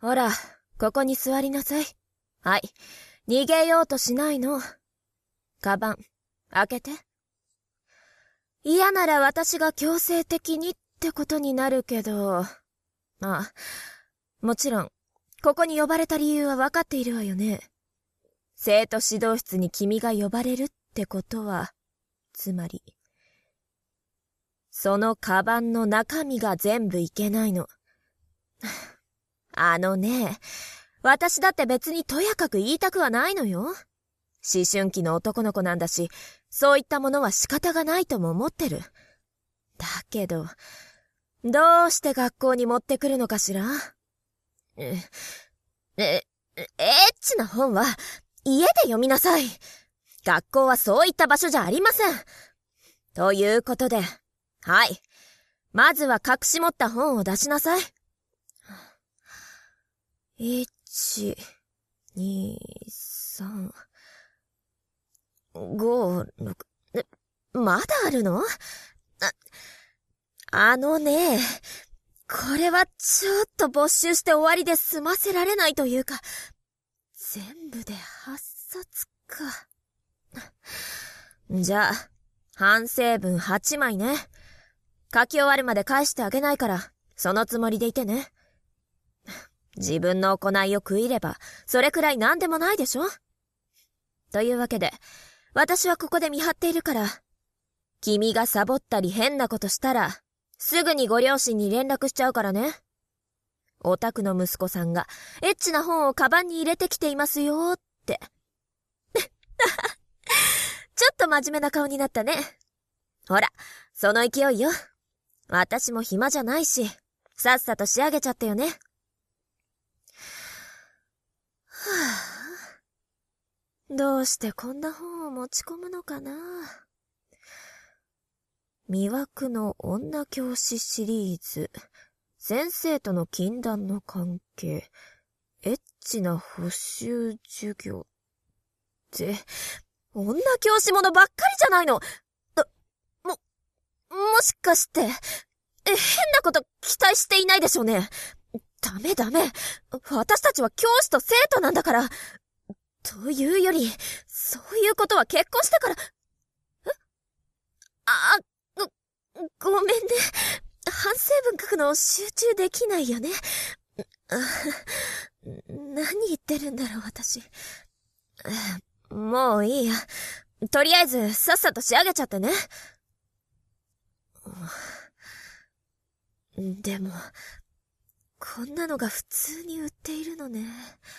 ほら、ここに座りなさい。はい。逃げようとしないの。カバン、開けて。嫌なら私が強制的にってことになるけど、もちろん、ここに呼ばれた理由は分かっているわよね。生徒指導室に君が呼ばれるってことは、つまり、そのカバンの中身が全部いけないの。私だって別にとやかく言いたくはないのよ。思春期の男の子なんだし、そういったものは仕方がないとも思ってる。だけど、どうして学校に持ってくるのかしら？エッチな本は家で読みなさい。学校はそういった場所じゃありません。ということで、はい。まずは隠し持った本を出しなさい。1、2、3、5、6、まだあるの？これはちょっと没収して終わりで済ませられないというか、全部で8冊か。じゃあ、反省文8枚ね。書き終わるまで返してあげないから、そのつもりでいてね。自分の行いを食いれば、それくらいなんでもないでしょ？というわけで、私はここで見張っているから、君がサボったり変なことしたら、すぐにご両親に連絡しちゃうからね。お宅の息子さんが、エッチな本をカバンに入れてきていますよって。ちょっと真面目な顔になったね。ほら、その勢いよ。私も暇じゃないし、さっさと仕上げちゃったよね。どうしてこんな本を持ち込むのかな。魅惑の女教師シリーズ、先生との禁断の関係、エッチな補習授業って、女教師ものばっかりじゃないの。もしかして、変なこと期待していないでしょうね。ダメ。私たちは教師と生徒なんだから。というより、そういうことは結婚してから、ごめんね。反省文書くの集中できないよね。何言ってるんだろう、私。もういいや。とりあえず、さっさと仕上げちゃってね。でも、こんなのが普通に売っているのね。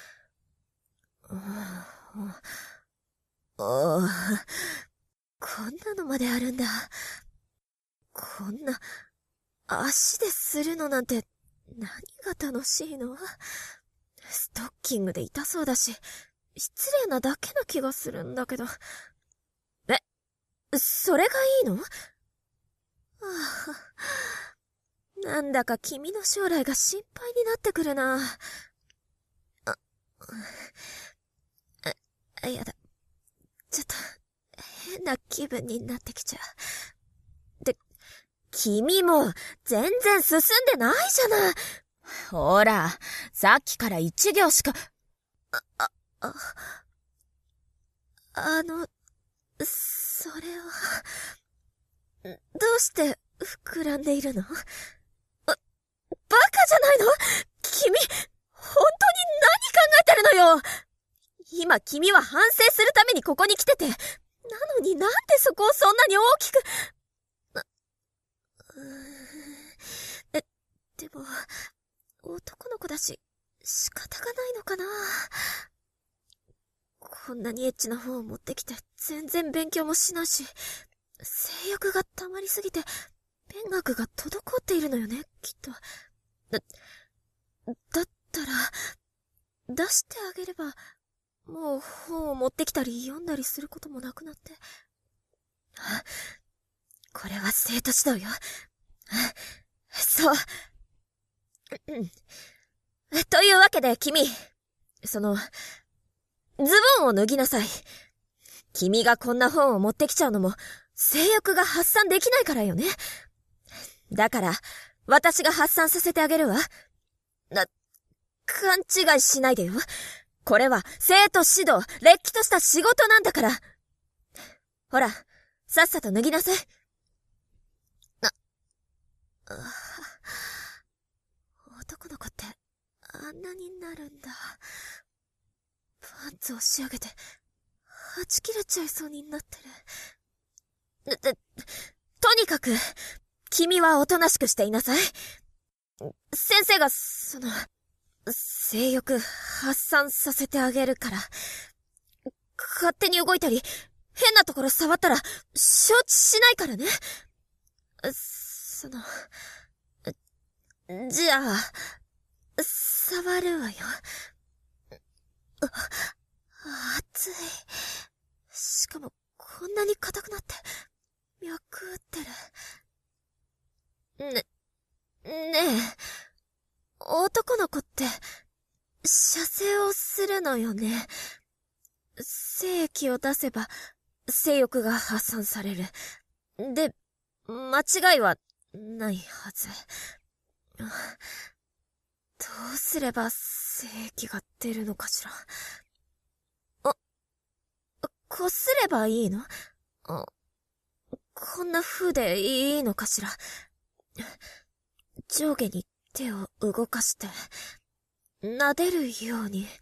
こんなのまであるんだ。こんな、足でするのなんて、何が楽しいの？ストッキングで痛そうだし、失礼なだけな気がするんだけど。それがいいの？なんだか君の将来が心配になってくるな。やだ。ちょっと、変な気分になってきちゃう。で、君も、全然進んでないじゃない。ほら、さっきから1行しか、それは、どうして膨らんでいるの？バカじゃないの？君、本当に何考えてるのよ！今君は反省するためにここに来てて、なのになんでそこをそんなに大きく。でも、男の子だし、仕方がないのかな。こんなにエッチな本を持ってきて、全然勉強もしないし、性欲が溜まりすぎて、勉学が滞っているのよね、きっと。だったら、出してあげれば、もう本を持ってきたり読んだりすることもなくなって。これは生徒指導よ。そう。というわけで君、ズボンを脱ぎなさい。君がこんな本を持ってきちゃうのも、性欲が発散できないからよね。だから、私が発散させてあげるわ。 勘違いしないでよ。これは生徒指導、れっきとした仕事なんだから。ほら、さっさと脱ぎなさい。男の子ってあんなになるんだ。パンツを仕上げて、はち切れちゃいそうになってる。とにかく、君はおとなしくしていなさい。先生が、性欲発散させてあげるから。勝手に動いたり、変なところ触ったら、承知しないからね。じゃあ、触るわよ。熱い。しかも、こんなに硬くなって、脈打ってる。ねえ、男の子って、射精をするのよね。精液を出せば、性欲が発散される。で、間違いはないはず。どうすれば精液が出るのかしら。こすればいいの？こんな風でいいのかしら。上下に手を動かして、撫でるように。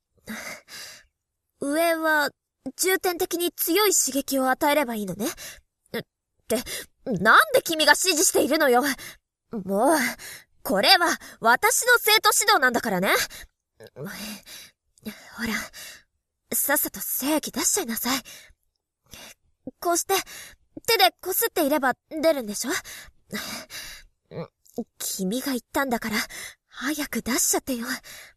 上は重点的に強い刺激を与えればいいのね。って、なんで君が指示しているのよ。もう、これは私の生徒指導なんだからね。ほら、さっさと精液出しちゃいなさい。こうして、手でこすっていれば出るんでしょ？君が言ったんだから、早く出しちゃってよ。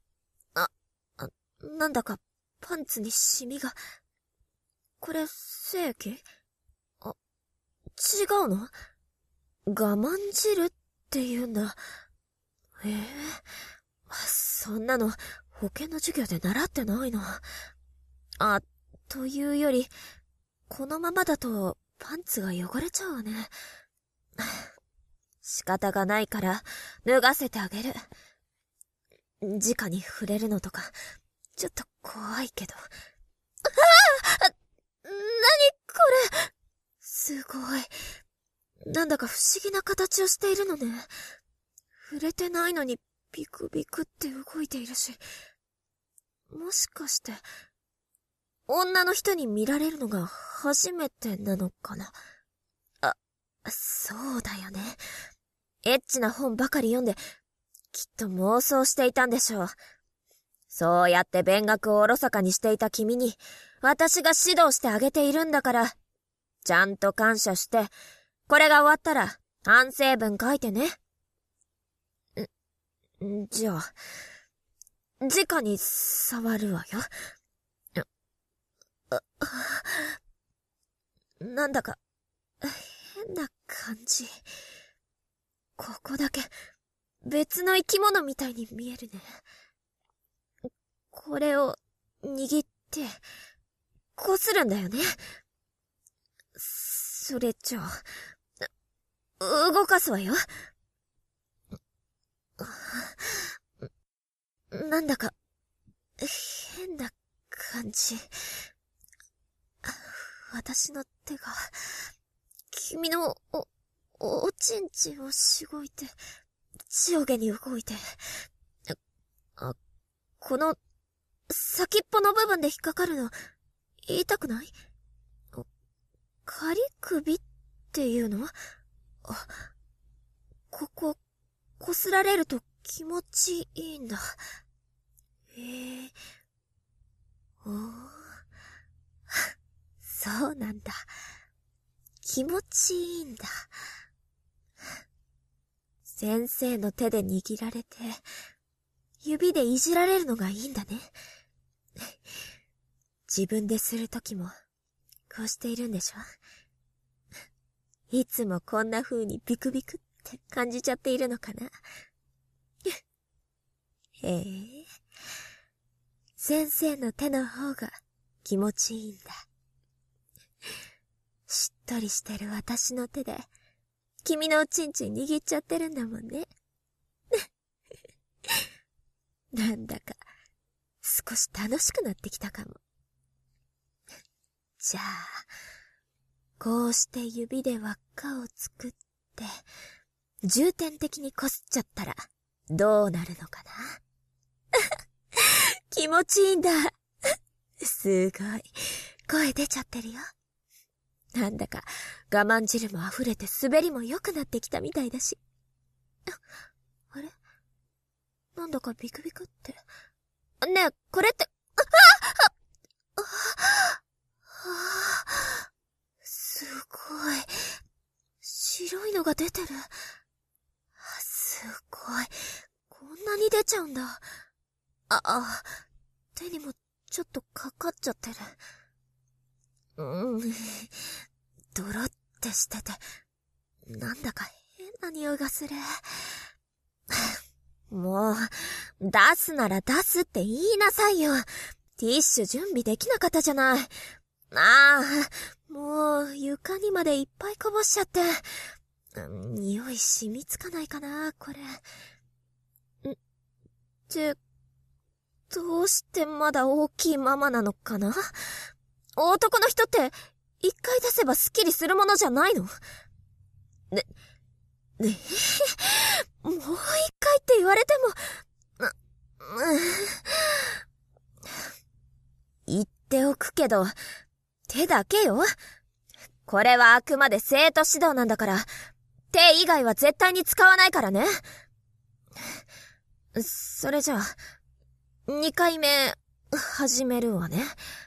なんだか、パンツにシミが。これ、精液？違うの？我慢汁って言うんだ。そんなの、保健の授業で習ってないの。というより、このままだと、パンツが汚れちゃうわね。仕方がないから、脱がせてあげる。直に触れるのとか、ちょっと怖いけど。なにこれ。すごい。なんだか不思議な形をしているのね。触れてないのにビクビクって動いているし。もしかして、女の人に見られるのが初めてなのかな。そうだよね。エッチな本ばかり読んで、きっと妄想していたんでしょう。そうやって勉学をおろそかにしていた君に、私が指導してあげているんだから、ちゃんと感謝して、これが終わったら、反省文書いてね。じゃあ、直に触るわよ。なんだか、変な感じ。ここだけ、別の生き物みたいに見えるね。これを、握って、こするんだよね。それじゃあ、動かすわよ。なんだか、変な感じ。私の手が、君のおちんちんをしごいて、上下に動いて、この、先っぽの部分で引っかかるの、痛くない？仮首っていうの？ここ、こすられると気持ちいいんだ。そうなんだ。気持ちいいんだ。先生の手で握られて、指でいじられるのがいいんだね。自分でするときも、こうしているんでしょ？いつもこんな風にビクビクって感じちゃっているのかな。先生の手の方が気持ちいいんだ。しっとりしてる私の手で、君のおちんちん握っちゃってるんだもんね。 なんだか、少し楽しくなってきたかも。じゃあ、こうして指で輪っかを作って、重点的にこすっちゃったら、どうなるのかな。気持ちいいんだ。すごい。声出ちゃってるよ。なんだか我慢汁も溢れて滑りも良くなってきたみたいだし。あれ？なんだかビクビクって。ねえ、これって、すごい。白いのが出てる。すごい。こんなに出ちゃうんだ。手にもちょっとかかっちゃってる。ドロってしてて、なんだか変な匂いがする。もう、出すなら出すって言いなさいよ。ティッシュ準備できなかったじゃない。もう床にまでいっぱいこぼしちゃって。匂い染みつかないかな、これ。どうしてまだ大きいママなのかな？男の人って一回出せばスッキリするものじゃないの？もう一回って言われても、言っておくけど、手だけよ。これはあくまで生徒指導なんだから、手以外は絶対に使わないからね。それじゃあ、2回目、始めるわね。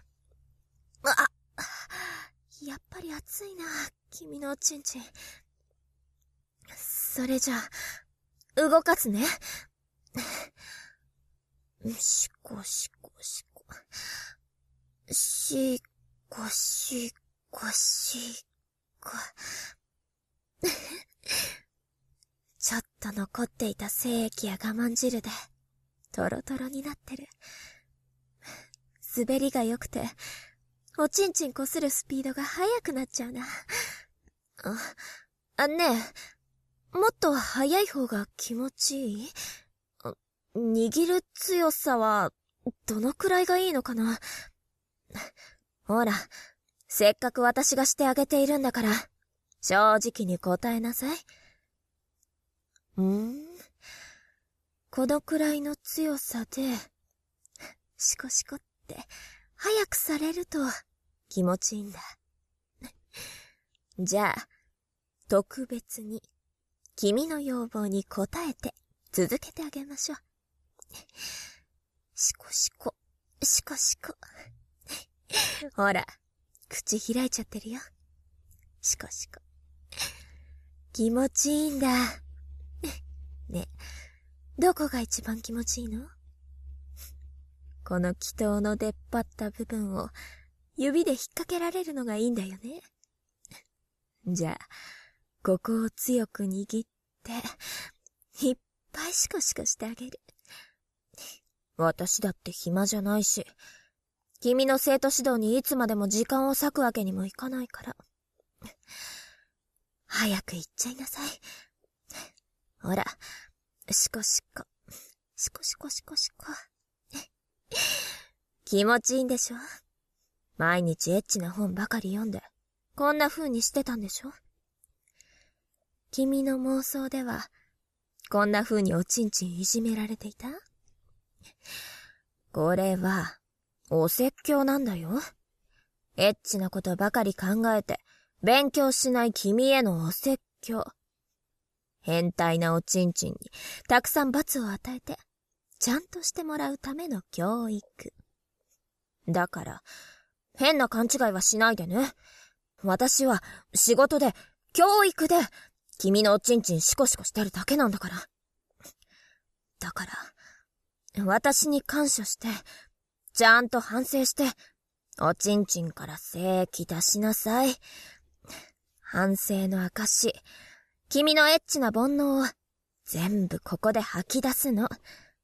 やっぱり熱いな、君のおちんちん。それじゃあ、動かすね。しこしこしこ。しこしこしこ。ちょっと残っていた精液や我慢汁で、トロトロになってる。滑りが良くて、おちんちんこするスピードが速くなっちゃうな。ねえ、もっと速い方が気持ちいい？握る強さは、どのくらいがいいのかな？ほら、せっかく私がしてあげているんだから、正直に答えなさい。このくらいの強さで、シコシコって、早くされると気持ちいいんだ。じゃあ、特別に、君の要望に応えて続けてあげましょう。シコシコ、シコシコ。ほら、口開いちゃってるよ。シコシコ。気持ちいいんだ。ね、どこが一番気持ちいいの？この気筒の出っ張った部分を指で引っ掛けられるのがいいんだよね。じゃあ、ここを強く握って、いっぱいシコシコしてあげる。私だって暇じゃないし、君の生徒指導にいつまでも時間を割くわけにもいかないから。早く行っちゃいなさい。ほら、シコシコ、シコシコシコシコ。気持ちいいんでしょ？毎日エッチな本ばかり読んで、こんな風にしてたんでしょ？君の妄想では、こんな風におちんちんいじめられていた？これは、お説教なんだよ。エッチなことばかり考えて、勉強しない君へのお説教。変態なおちんちんに、たくさん罰を与えて、ちゃんとしてもらうための教育。だから、変な勘違いはしないでね。私は、仕事で、教育で、君のおちんちんシコシコしてるだけなんだから。だから、私に感謝して、ちゃんと反省して、おちんちんから精液出しなさい。反省の証、君のエッチな煩悩を、全部ここで吐き出すの。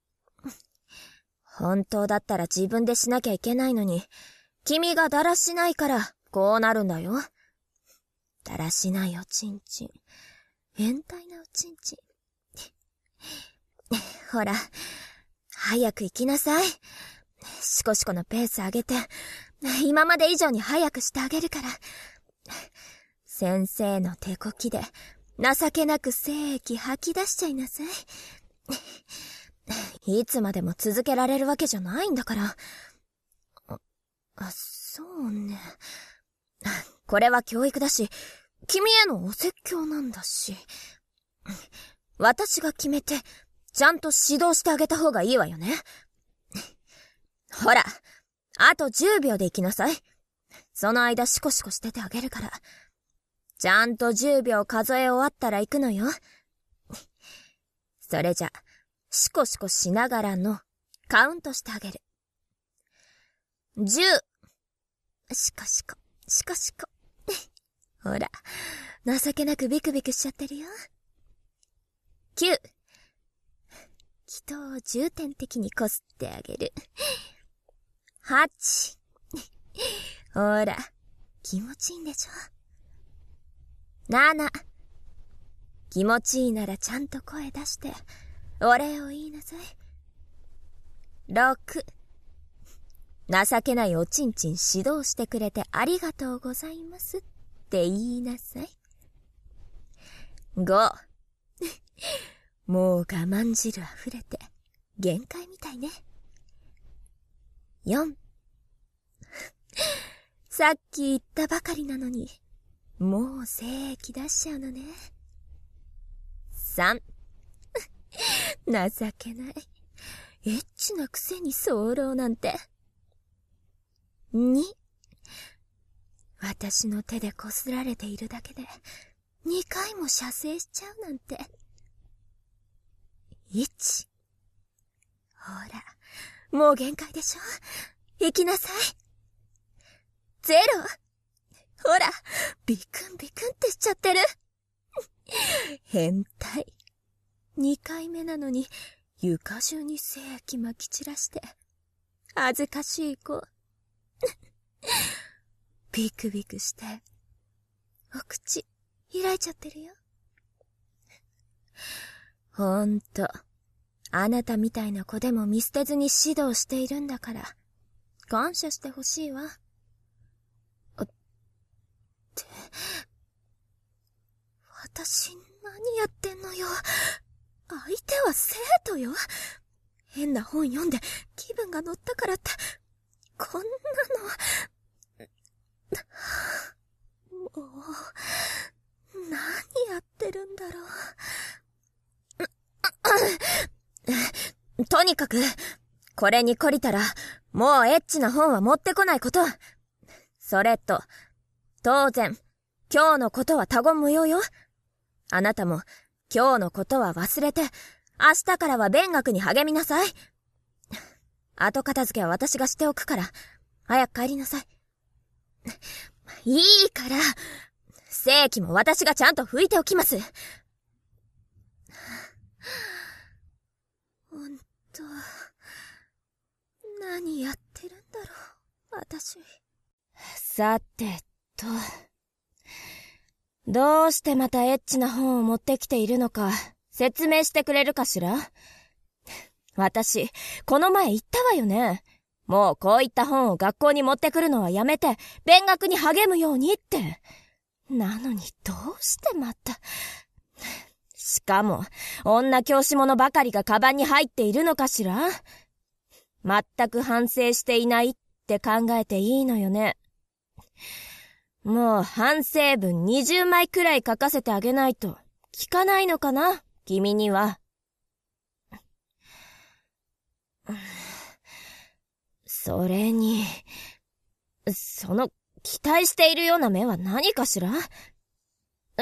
本当だったら自分でしなきゃいけないのに、君がだらしないから、こうなるんだよ。だらしないおちんちん。変態なおちんちん。ほら、 早く行きなさい。シコシコのペース上げて、今まで以上に早くしてあげるから。先生の手こきで、情けなく精液吐き出しちゃいなさい。いつまでも続けられるわけじゃないんだから。そうね。これは教育だし、君へのお説教なんだし。私が決めて、ちゃんと指導してあげた方がいいわよね。ほら、あと10秒で行きなさい。その間シコシコしててあげるから。ちゃんと10秒数え終わったら行くのよ。それじゃ、シコシコしながらのカウントしてあげる。10。シコシコ、シコシコ。ほら、情けなくビクビクしちゃってるよ。9。人を重点的にこすってあげる。8。ほら、気持ちいいんでしょ。7。気持ちいいならちゃんと声出して、お礼を言いなさい。6。情けないおちんちん指導してくれてありがとうございますって言いなさい。5。もう我慢汁溢れて限界みたいね。4。さっき言ったばかりなのに、もう精液出しちゃうのね。3。情けない。エッチなくせに早漏なんて。2。私の手でこすられているだけで、2回も射精しちゃうなんて。1。ほら、もう限界でしょ。行きなさい。0。ほら、ビクンビクンってしちゃってる。変態。2回目なのに、床中に精液まき散らして。恥ずかしい子。ビクビクして、お口、開いちゃってるよ。ほんと、あなたみたいな子でも見捨てずに指導しているんだから、感謝してほしいわ。私、何やってんのよ。相手は生徒よ。変な本読んで気分が乗ったからって、こんなの。もう、何やってるんだろう。とにかく、これに懲りたら、もうエッチな本は持ってこないこと。それと、当然、今日のことは他言無用よ。あなたも、今日のことは忘れて、明日からは勉学に励みなさい。後片付けは私がしておくから、早く帰りなさい。いいから、精液も私がちゃんと拭いておきます。ほんと、何やってるんだろう、私。さてと、どうしてまたエッチな本を持ってきているのか、説明してくれるかしら？私、この前言ったわよね。もうこういった本を学校に持ってくるのはやめて、勉学に励むようにって。なのにどうしてまた。しかも、女教師物ばかりがカバンに入っているのかしら？全く反省していないって考えていいのよね。もう反省文20枚くらい書かせてあげないと聞かないのかな、君には。それに、その期待しているような目は何かしら？はぁ？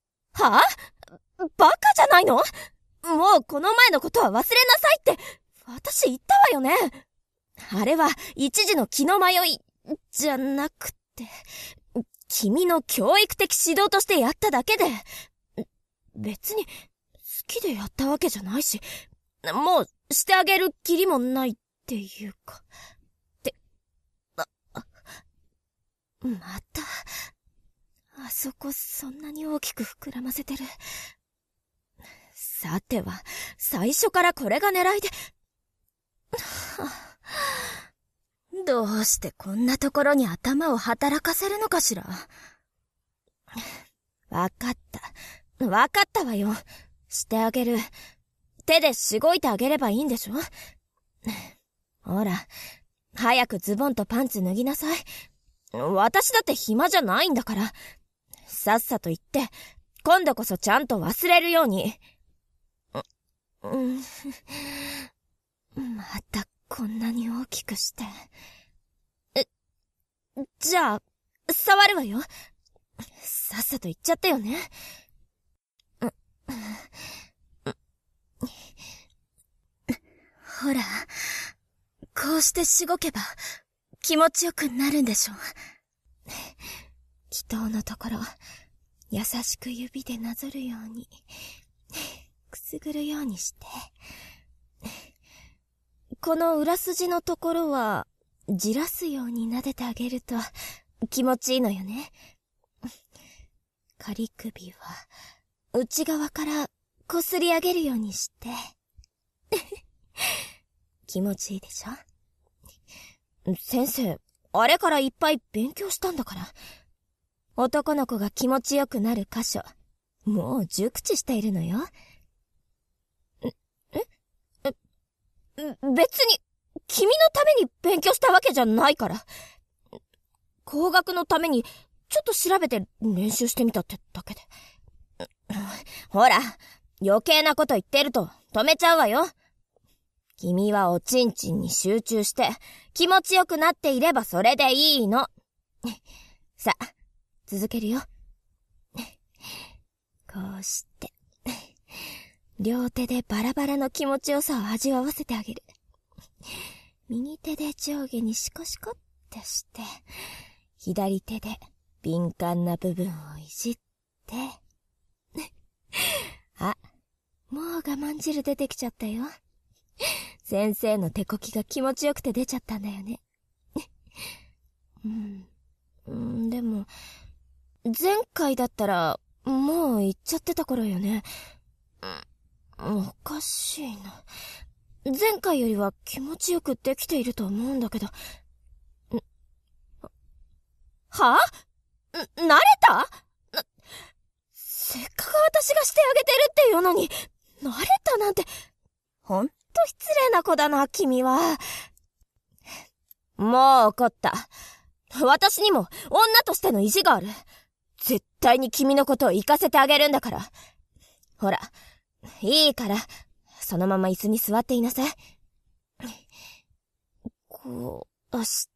バカじゃないの？もうこの前のことは忘れなさいって私言ったわよね。あれは一時の気の迷いじゃなくて、君の教育的指導としてやっただけで、別に好きでやったわけじゃないし、もうしてあげるきりもないっていうか。また、あそこそんなに大きく膨らませてる。さては、最初からこれが狙いで。 どうしてこんなところに頭を働かせるのかしら。わかったわよ。してあげる。手でしごいてあげればいいんでしょ。ほら、早くズボンとパンツ脱ぎなさい。私だって暇じゃないんだから。さっさと言って、今度こそちゃんと忘れるように。またこんなに大きくして。じゃあ、触るわよ。さっさと言っちゃったよね。ほら、こうしてしごけば気持ちよくなるんでしょ。祈祷のところ、優しく指でなぞるように、くすぐるようにして。この裏筋のところは、じらすように撫でてあげると気持ちいいのよね。仮首は内側からこすり上げるようにして。気持ちいいでしょ。先生、あれからいっぱい勉強したんだから。男の子が気持ちよくなる箇所、もう熟知しているのよ。別に、君のために勉強したわけじゃないから。工学のために、ちょっと調べて練習してみたってだけで。ほら、余計なこと言ってると止めちゃうわよ。君はおちんちんに集中して、気持ちよくなっていればそれでいいの。さあ、続けるよ。こうして、両手でバラバラの気持ちよさを味わわせてあげる。右手で上下にシコシコってして、左手で敏感な部分をいじって。あ、もう我慢汁出てきちゃったよ。先生の手こきが気持ちよくて出ちゃったんだよね。でも、前回だったら、もう行っちゃってた頃よね。おかしいな。前回よりは気持ちよくできていると思うんだけど。は？慣れた？せっかく私がしてあげてるっていうのに、慣れたなんて、ほんと失礼な子だな、君は。もう怒った。私にも女としての意地がある。絶対に君のことを行かせてあげるんだから。ほら、いいから、そのまま椅子に座っていなさい。こうして、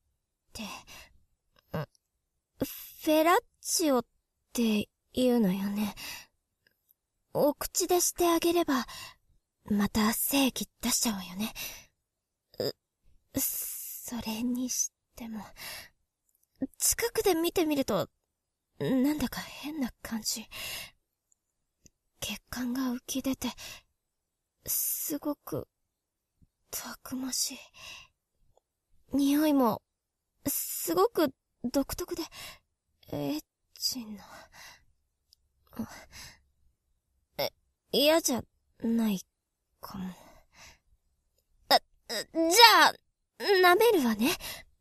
フェラッチオって言うのよね。お口でしてあげれば、また精液出しちゃうわよね。それにしても、近くで見てみると、なんだか変な感じ。血管が浮き出て、すごく、たくましい。匂いも、すごく独特で、エッチな。嫌じゃないかも。じゃあ、舐めるわね。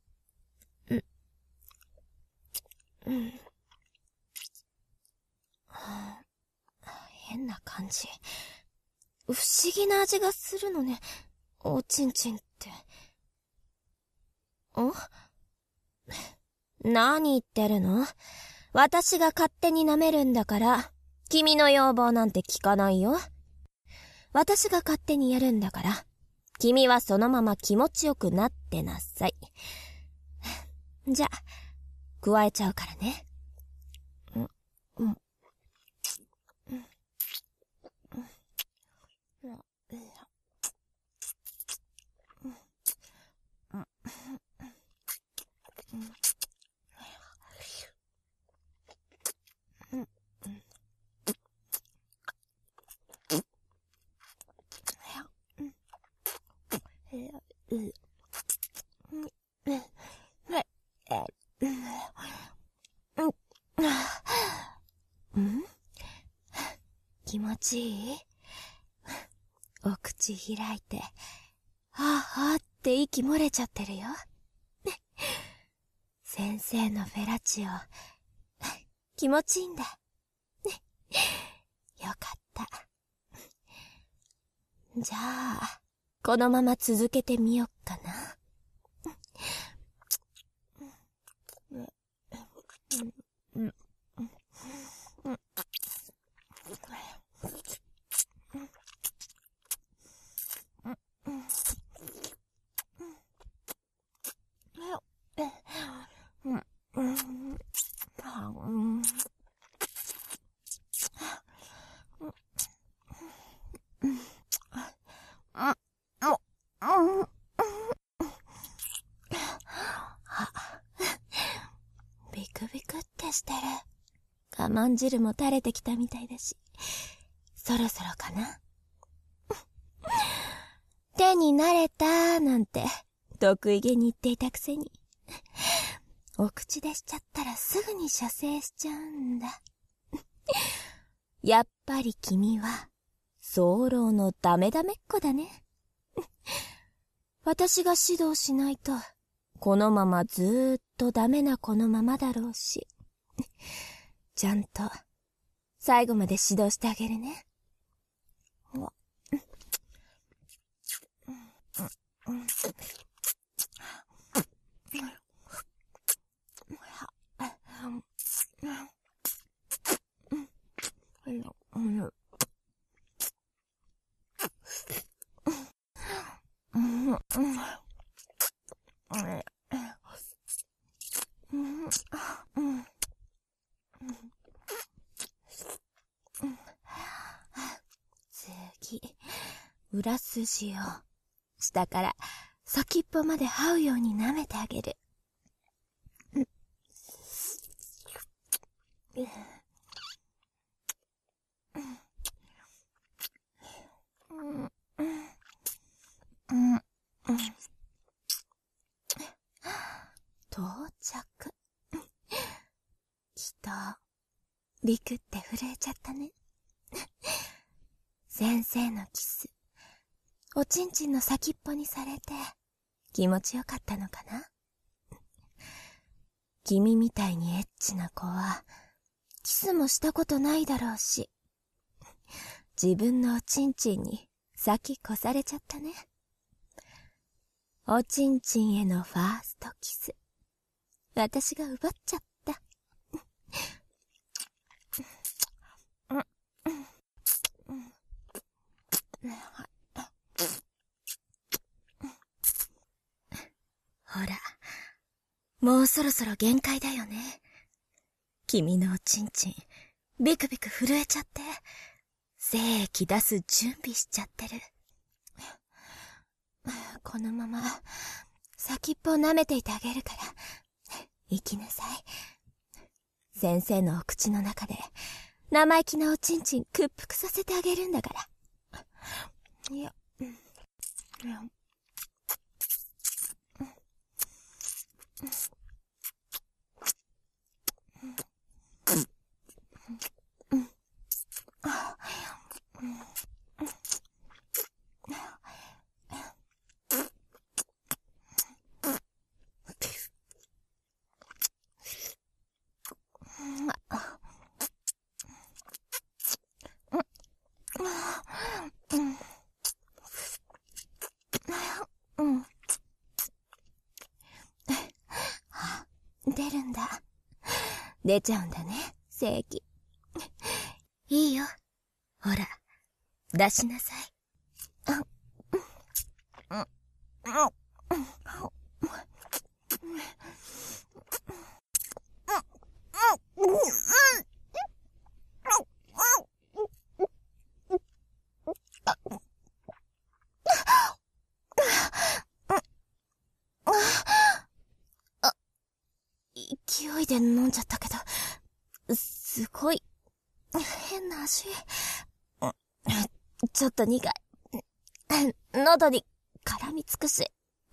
変な感じ。不思議な味がするのね、おちんちんって。何言ってるの？私が勝手に舐めるんだから、君の要望なんて聞かないよ。私が勝手にやるんだから、君はそのまま気持ちよくなってなさい。じゃあ、加えちゃうからね。気持ちいい？お口開いて、はぁはぁっ液漏れちゃってるよ。先生のフェラチオ、気持ちいいんだ。よかった。じゃあ、このまま続けてみよっかな。ビクビクってしてる。我慢汁も垂れてきたみたいだし、そろそろかな。手に慣れたなんて得意げに言っていたくせに、お口でしちゃったらすぐに射精しちゃうんだ。やっぱり君は早漏のダメダメっ子だね。私が指導しないとこのままずーっとダメな子のままだろうし、ちゃんと最後まで指導してあげるね。次、裏筋を下から先っぽまで這うように舐めてあげる。到着。きっとビクって震えちゃったね。先生のキス、おちんちんの先っぽにされて気持ちよかったのかな。君みたいにエッチな子はキスもしたことないだろうし、自分のおちんちんに先越されちゃったね。おちんちんへのファーストキス、私が奪っちゃった。ほら、もうそろそろ限界だよね。君のおちんちん、ビクビク震えちゃって、精液出す準備しちゃってる。このまま、先っぽを舐めていてあげるから、行きなさい。先生のお口の中で、生意気なおちんちん屈服させてあげるんだから。いや、出るんだ。出ちゃうんだね、精液。いいよ。ほら、出しなさい。勢いで飲んじゃったけど、すごい、変な味。ちょっと苦い。喉に絡みつくし。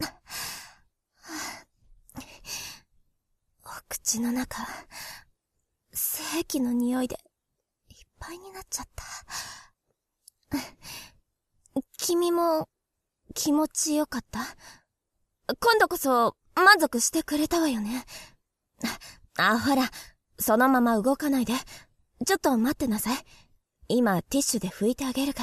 お口の中、精液の匂いでいっぱいになっちゃった。君も気持ちよかった？ 今度こそ満足してくれたわよね。ほら、そのまま動かないで。ちょっと待ってなさい。今、ティッシュで拭いてあげるから。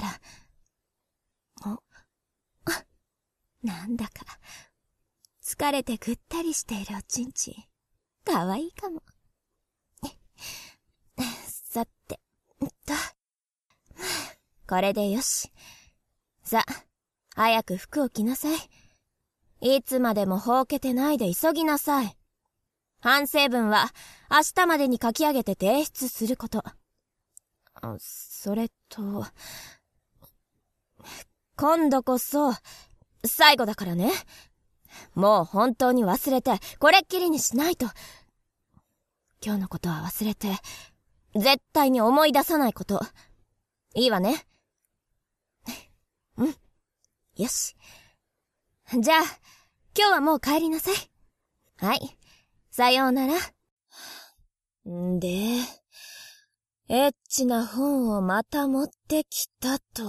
なんだか、疲れてぐったりしているおちんちん。かわいいかも。さて、これでよし。さ、早く服を着なさい。いつまでもほうけてないで急ぎなさい。反省文は明日までに書き上げて提出すること。それと、今度こそ、最後だからね。もう本当に忘れて、これっきりにしないと。今日のことは忘れて、絶対に思い出さないこと。いいわね。うん。よし。じゃあ、今日はもう帰りなさい。はい。さようなら。で、エッチな本をまた持ってきたと。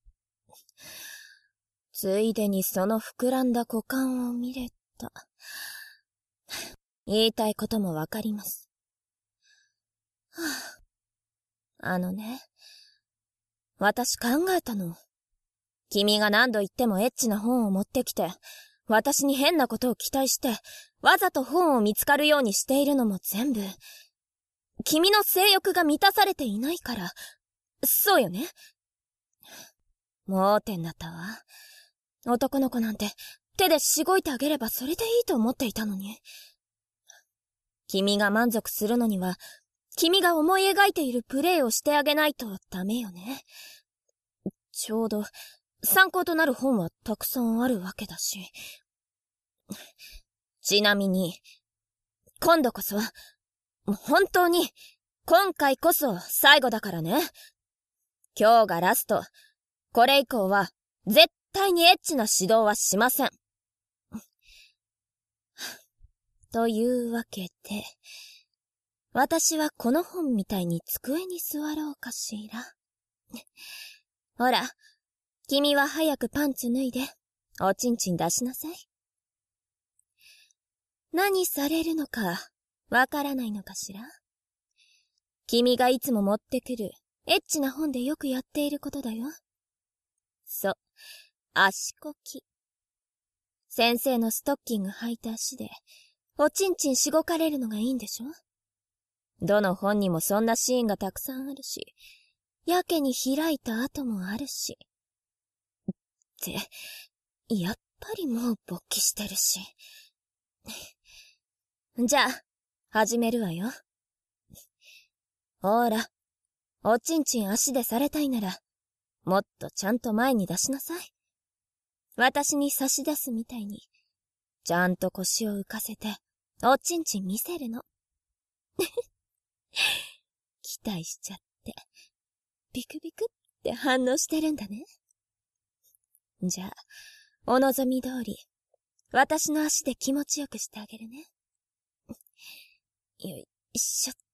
ついでにその膨らんだ股間を見れた。言いたいこともわかります。私考えたの。君が何度言ってもエッチな本を持ってきて、私に変なことを期待して、わざと本を見つかるようにしているのも全部、君の性欲が満たされていないから。そうよね。盲点だったわ。男の子なんて手でしごいてあげればそれでいいと思っていたのに。君が満足するのには、君が思い描いているプレイをしてあげないとダメよね。ちょうど参考となる本はたくさんあるわけだし。ちなみに、今度こそ、本当に、今回こそ最後だからね。今日がラスト。これ以降は、絶対にエッチな指導はしません。というわけで、私はこの本みたいに机に座ろうかしら。ほら、君は早くパンツ脱いで、おちんちん出しなさい。何されるのか、わからないのかしら。君がいつも持ってくる、エッチな本でよくやっていることだよ。そう、足こき。先生のストッキング履いた足で、おちんちんしごかれるのがいいんでしょ？どの本にもそんなシーンがたくさんあるし、やけに開いた跡もあるし。って、やっぱりもう勃起してるし。じゃあ、始めるわよ。ほら、おちんちん足でされたいなら、もっとちゃんと前に出しなさい。私に差し出すみたいに、ちゃんと腰を浮かせて、おちんちん見せるの。期待しちゃって、ビクビクって反応してるんだね。じゃあ、お望み通り、私の足で気持ちよくしてあげるね。よいしょっ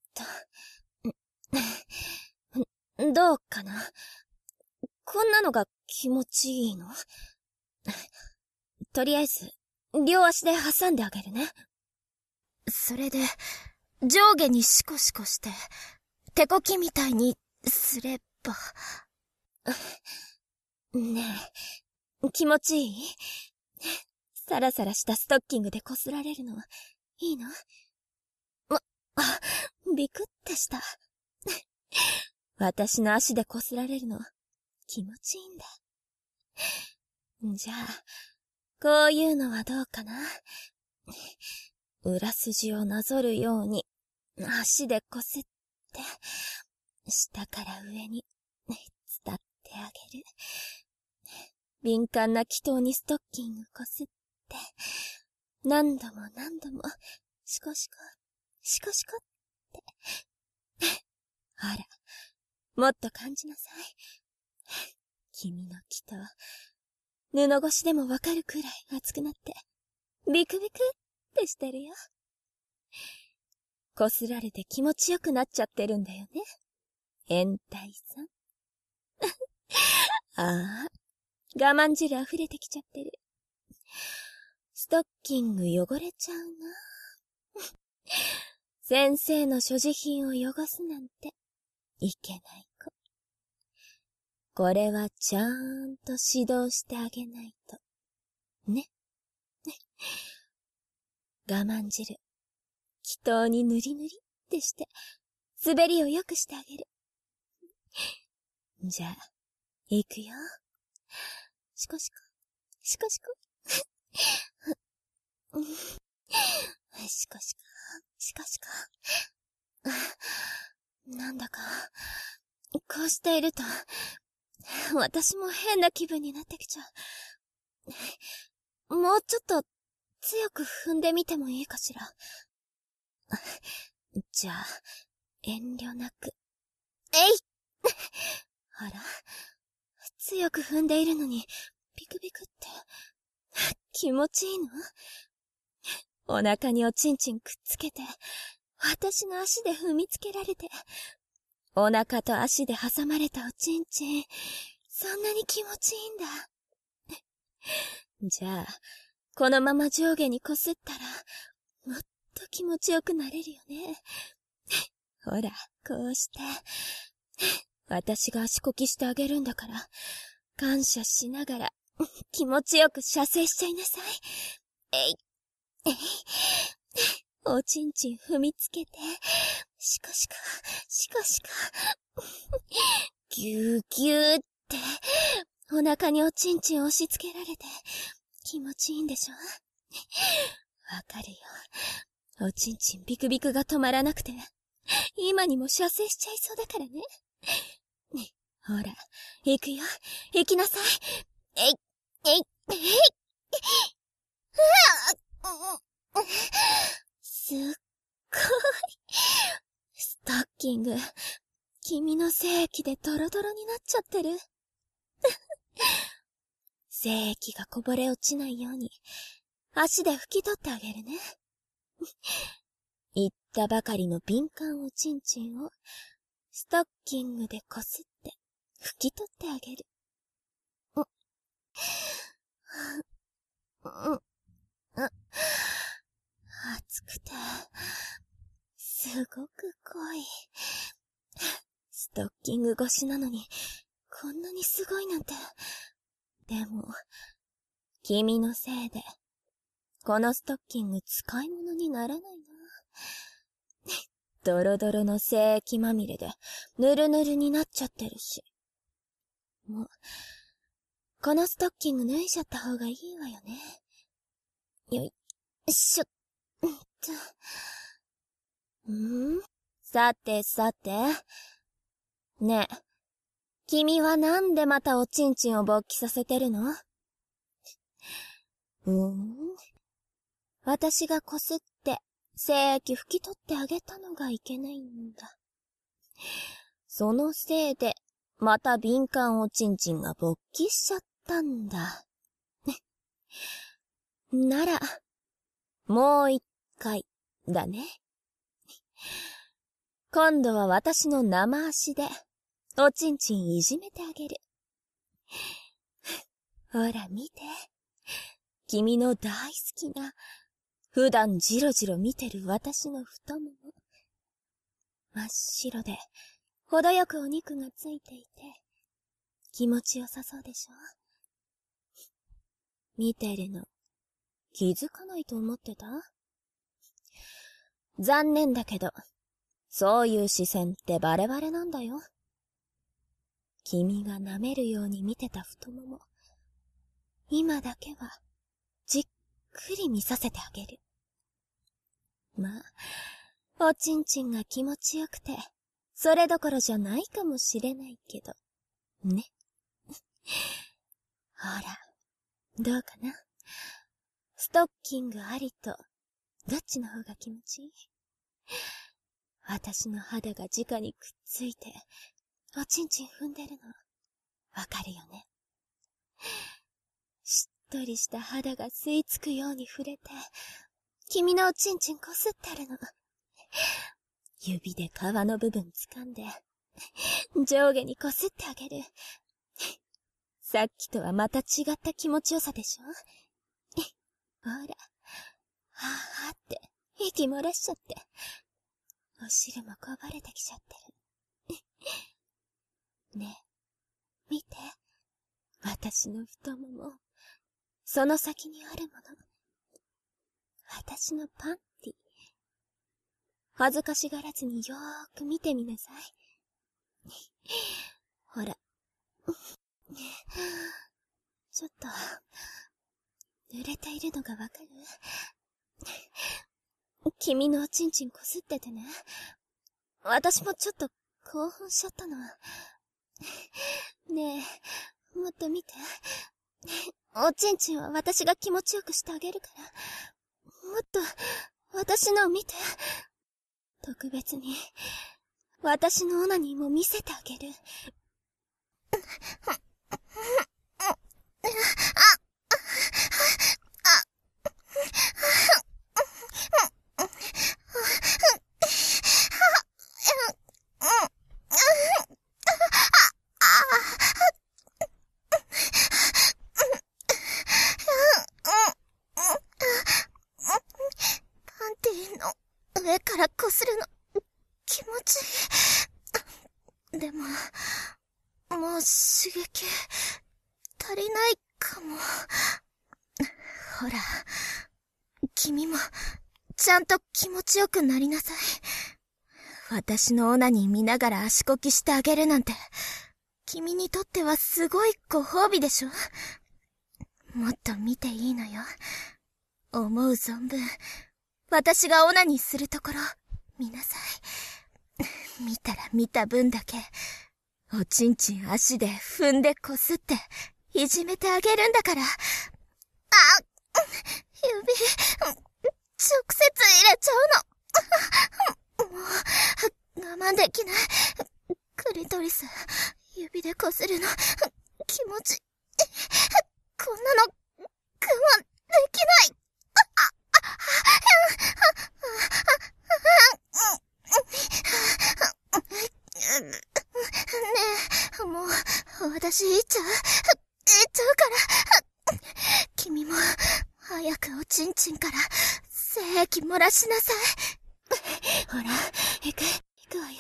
と。どうかな？こんなのが気持ちいいの？とりあえず、両足で挟んであげるね。それで、上下にシコシコして、手こきみたいにすれば。ねえ、気持ちいい？サラサラしたストッキングで擦られるの、いいの？ビクってした。私の足で擦られるの、気持ちいいんだ。じゃあ、こういうのはどうかな？裏筋をなぞるように、足でこすって、下から上に、伝ってあげる。敏感な気筒にストッキングこすって、何度も何度も、シコシコ、シコシコって。ほら、もっと感じなさい。君の気筒、布越しでもわかるくらい熱くなって、ビクビクってしてるよ。こすられて気持ちよくなっちゃってるんだよね。変態さん。ああ、我慢汁溢れてきちゃってる。 ストッキング汚れちゃうな。先生の所持品を汚すなんていけない子。これはちゃんと指導してあげないと。ね。我慢汁、祈祷にぬりぬりってして、滑りを良くしてあげる。じゃあ、行くよ。しこしこ、しこしこ。しこしこ、しこしこ。なんだか、こうしていると、私も変な気分になってきちゃう。もうちょっと強く踏んでみてもいいかしら。じゃあ、遠慮なく。えいあら、強く踏んでいるのに、ビクビクって、気持ちいいの？お腹におちんちんくっつけて、私の足で踏みつけられて、お腹と足で挟まれたおちんちん、そんなに気持ちいいんだ。じゃあ、このまま上下にこすったら、もっと気持ちよくなれるよね。ほら、こうして。私が足こきしてあげるんだから、感謝しながら、気持ちよく射精しちゃいなさい。えい、えい。おちんちん踏みつけて、しかしか、しかしか。ぎゅうぎゅうって、お腹におちんちん押し付けられて、気持ちいいんでしょ？わかるよ。おちんちんビクビクが止まらなくて、今にも射精しちゃいそうだからね。ね、ほら、行くよ。行きなさい。えい、えい、えい。すっごい。ストッキング、君の精液でドロドロになっちゃってる。精液がこぼれ落ちないように、足で拭き取ってあげるね。言ったばかりの敏感おちんちんを、ストッキングでこすって、拭き取ってあげる。熱くて、すごく濃い。ストッキング越しなのに、こんなにすごいなんて。でも、君のせいで、このストッキング使い物にならないな。ドロドロの精液まみれで、ぬるぬるになっちゃってるし。もう、このストッキング脱いじゃった方がいいわよね。よいしょ。さてさて。ねえ、君はなんでまたおちんちんを勃起させてるの？私がこすって、精液拭き取ってあげたのがいけないんだ。そのせいで、また敏感おちんちんが勃起しちゃったんだ。なら、もう一回、だね。今度は私の生足で、おちんちんいじめてあげる。ほら見て。君の大好きな、普段じろじろ見てる私の太もも。真っ白で、程よくお肉がついていて、気持ちよさそうでしょ？見てるの、気づかないと思ってた？残念だけど、そういう視線ってバレバレなんだよ。君が舐めるように見てた太もも、今だけは、じっくり見させてあげる。まあ、おちんちんが気持ちよくて、それどころじゃないかもしれないけど、ね。ほら、どうかな？ストッキングありと、どっちの方が気持ちいい？私の肌が直にくっついて、おちんちん踏んでるの、わかるよね。しっとりした肌が吸い付くように触れて、君のおちんちんこすってるの。指で皮の部分掴んで、上下にこすってあげる。さっきとはまた違った気持ちよさでしょ？ ほら、はぁって、息漏らしちゃって。お汁もこぼれてきちゃってる。ねえ、見て。私の太もも。その先にあるもの。私のパンティ。恥ずかしがらずによーく見てみなさい。ほら。ちょっと、濡れているのがわかる？君のおちんちんこすっててね。私もちょっと興奮しちゃったの。ねえ、もっと見て。おちんちんは私が気持ちよくしてあげるから。もっと、私のを見て。特別に、私のオナニーも見せてあげる。上からこするの、気持ちいい。でも、もう刺激、足りないかも。ほら、君も、ちゃんと気持ちよくなりなさい。私のオナニー見ながら足こきしてあげるなんて、君にとってはすごいご褒美でしょ？もっと見ていいのよ。思う存分、私がオナニーするところ、見なさい。見たら見た分だけ、おちんちん足で踏んでこすって、いじめてあげるんだから。指、直接入れちゃうの。もう、我慢できない。クリトリス、指でこするの、気持ち、こんなの、我慢できない。ねえ、もう、私行っちゃうから。君も、早くおちんちんから、精液漏らしなさい。ほら、行くわよ。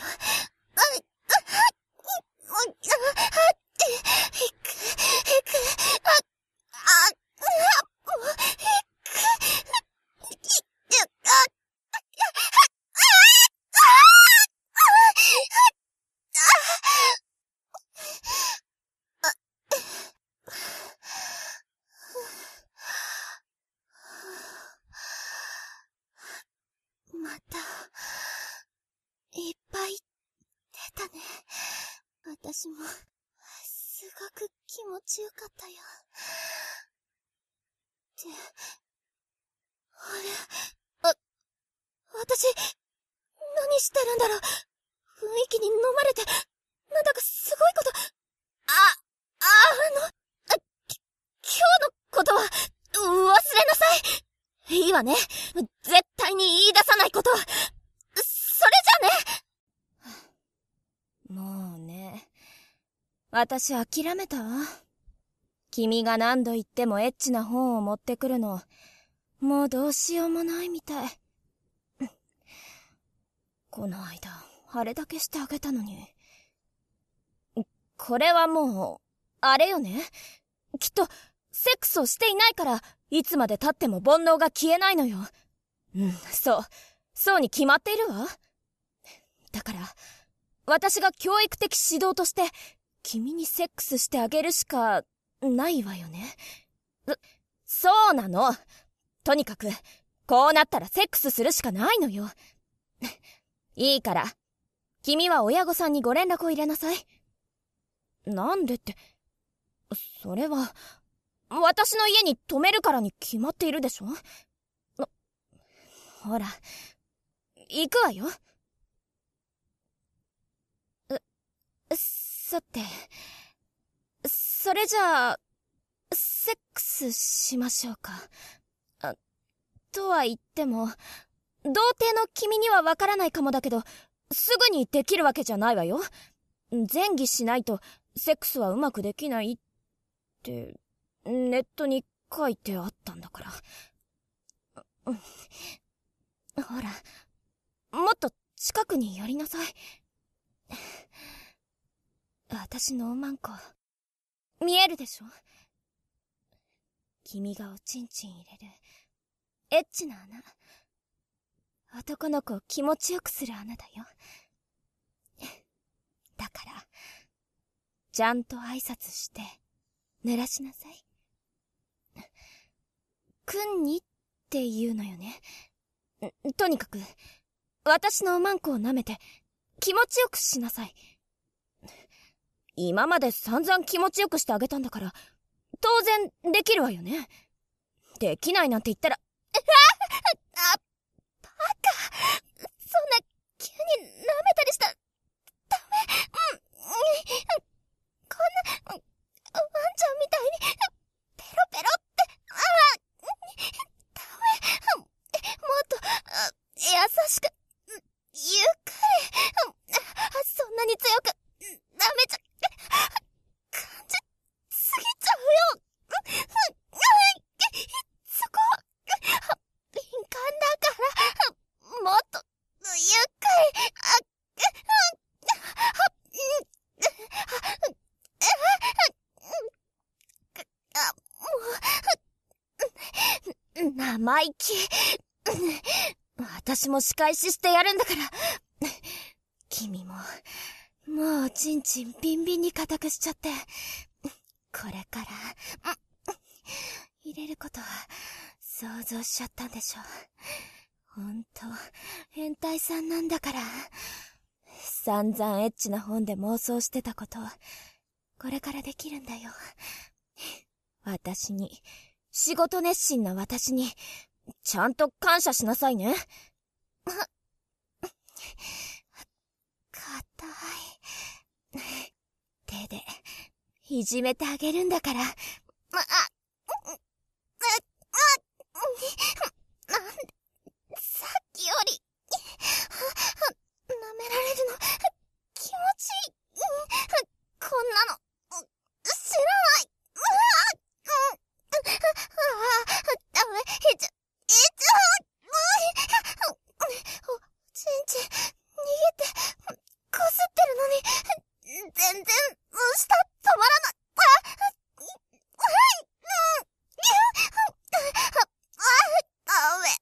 また、いっぱい出たね。私も、すごく気持ちよかったよ。って、あれ、私、何してるんだろう。雰囲気に飲まれて、なんだかすごいこと、今日のことは、忘れなさい。いいわね。絶対に言い出さないこと。それじゃね。もうね。私諦めたわ。君が何度言ってもエッチな本を持ってくるの、もうどうしようもないみたい。この間、あれだけしてあげたのに。これはもう、あれよね。きっと、セックスをしていないから、いつまで経っても煩悩が消えないのよ。そうに決まっているわ。だから、私が教育的指導として、君にセックスしてあげるしか、ないわよね。そうなの。とにかく、こうなったらセックスするしかないのよ。いいから、君は親御さんにご連絡を入れなさい。なんでって、それは、私の家に泊めるからに決まっているでしょ？ほら、行くわよ。さて、それじゃあ、セックスしましょうか。とは言っても、童貞の君にはわからないかもだけど、すぐにできるわけじゃないわよ。前戯しないと、セックスはうまくできないって、ネットに書いてあったんだから。 ほら、もっと近くに寄りなさい。私のおまんこ、見えるでしょ？君がおちんちん入れる、エッチな穴。男の子を気持ちよくする穴だよ。だから、ちゃんと挨拶して、濡らしなさい。くんにって言うのよね。とにかく、私のおまんこを舐めて、気持ちよくしなさい。今まで散々気持ちよくしてあげたんだから、当然できるわよね。できないなんて言ったら、バカ。そんな、急に舐めたりしたら、ダメ。こんな、ワンちゃんみたいに、ペロペロって、ダメ。もっと、優しく、ゆっくり、そんなに強く、ダメじゃ、感じすぎちゃうよ。そこ、敏感だから、もっと、ゆっくり、生意気。私も仕返ししてやるんだから。君も、もうちんちんビンビンに固くしちゃって。これから、入れることは想像しちゃったんでしょ。ほんと、変態さんなんだから。散々エッチな本で妄想してたこと、これからできるんだよ。私に、仕事熱心な私に、ちゃんと感謝しなさいね。硬い。手で、いじめてあげるんだから。なんで、さっきより、舐められるの、気持ちいい。こんなの、知らない。ダメ、おちんちん、逃げて、こすってるのに、全然、舌止まらない。ダメ。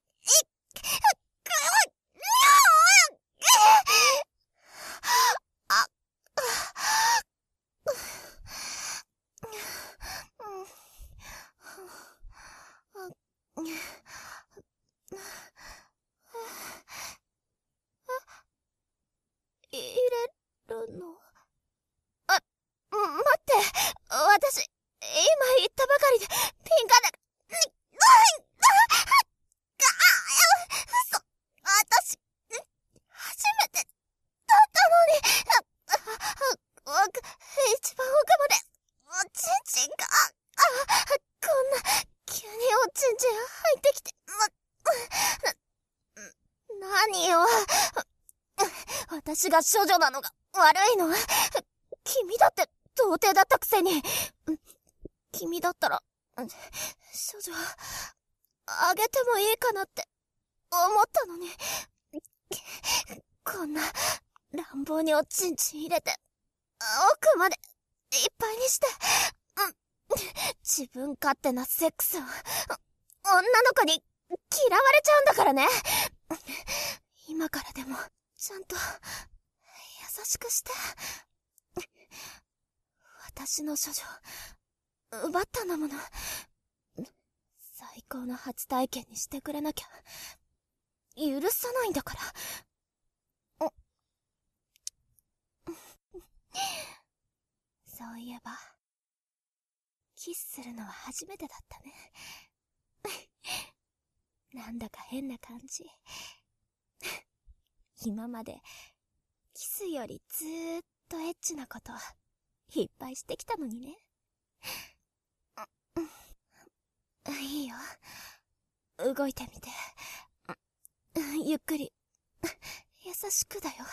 入れるの？待って、私、今言ったばかりで、ピンカだ。嘘、私、初めて、だったのに、一番奥まで、おちんちんが、こんな、急におちんちん入ってきて、何よ。私が処女なのが悪いの？君だって童貞だったくせに。君だったら、処女、あげてもいいかなって思ったのに。こんな乱暴におちんちん入れて、奥までいっぱいにして、自分勝手なセックスを、女の子に嫌われちゃうんだからね。今からでも、ちゃんと、優しくして。私の処女、奪ったんだもの。最高の初体験にしてくれなきゃ、許さないんだから。そういえば、キスするのは初めてだったね。なんだか変な感じ。今まで、キスよりずーっとエッチなこといっぱいしてきたのにね。いいよ。動いてみて。ゆっくり、優しくだよ。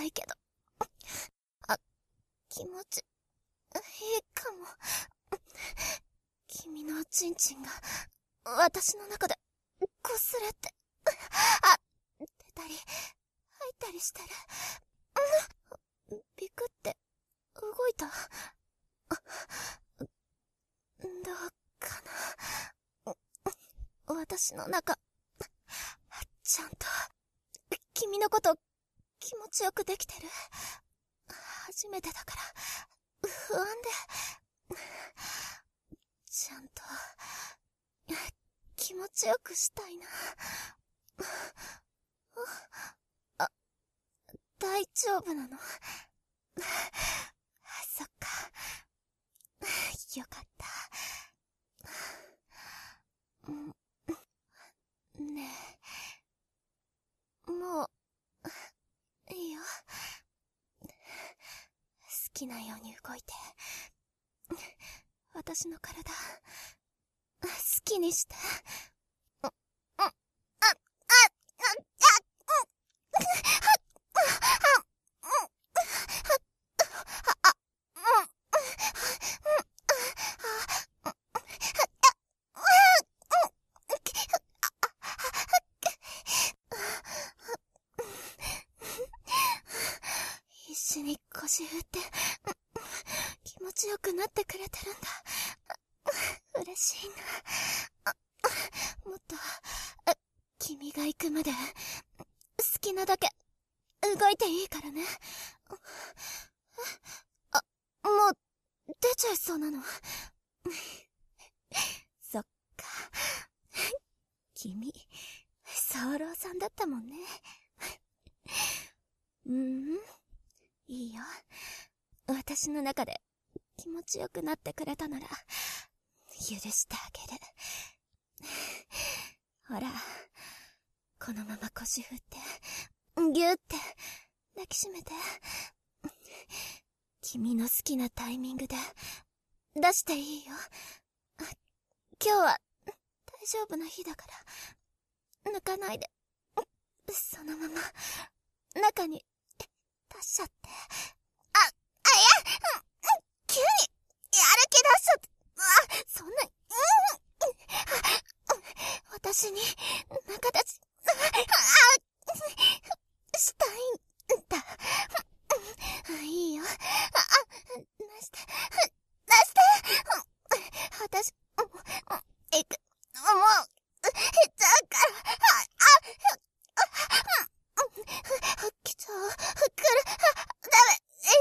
ないけど。気持ち、いいかも。君のおちんちんが、私の中で、こすれて、出たり、吐いたりしてる。ビクって、動いた。どうかな。私の中、ちゃんと、君のこと、気持ちよくできてる？初めてだから、不安で。ちゃんと、気持ちよくしたいな。大丈夫なの？そっか。よかった。ねえ、もう、いいよ。好きなように動いて。私の体、好きにして。必死に腰振って、気持ちよくなってくれてるんだ。嬉しいな。もっと、君が行くまで、好きなだけ、動いていいからね。もう、出ちゃいそうなの。そっか。君、早漏さんだったもんね。いいよ。私の中で気持ちよくなってくれたなら、許してあげる。ほら、このまま腰振って、ぎゅって抱きしめて。君の好きなタイミングで出していいよ。今日は大丈夫な日だから、抜かないで。そのまま、中に、出しちゃって。急に、やる気出しちゃって。そんな、私に、仲立ち、したいんだ。いいよ。出して、私、行く、もう、だから、来ちゃう、来る、ダメ、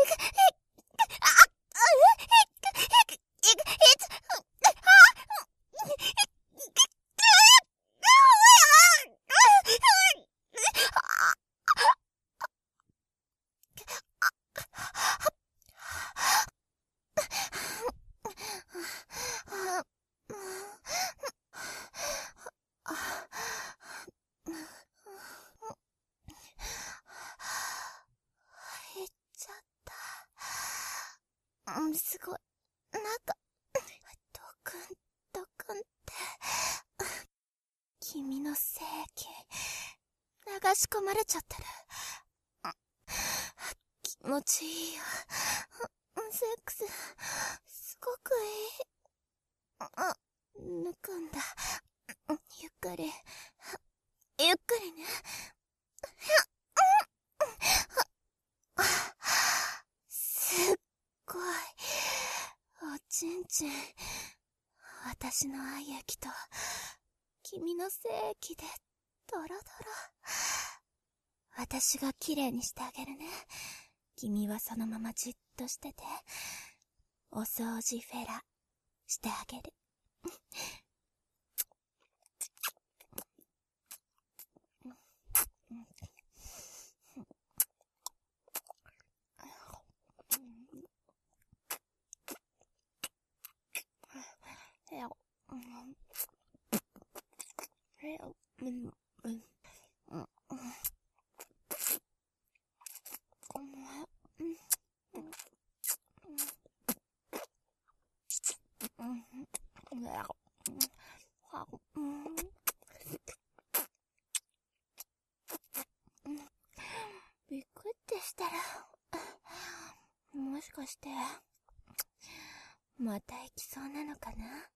すごい。なんか、ドクンって。君の精液、流し込まれちゃってる。気持ちいいよ。セックス、すごくいい。抜くんだ。ゆっくり。ゆっくりね。すっごい。おちんちん。私の愛液と、君の精液で、ドロドロ。私が綺麗にしてあげるね。君はそのままじっとしてて、お掃除フェラ、してあげる。びっくりしてしたら、もしかして、また行きそうなのかな。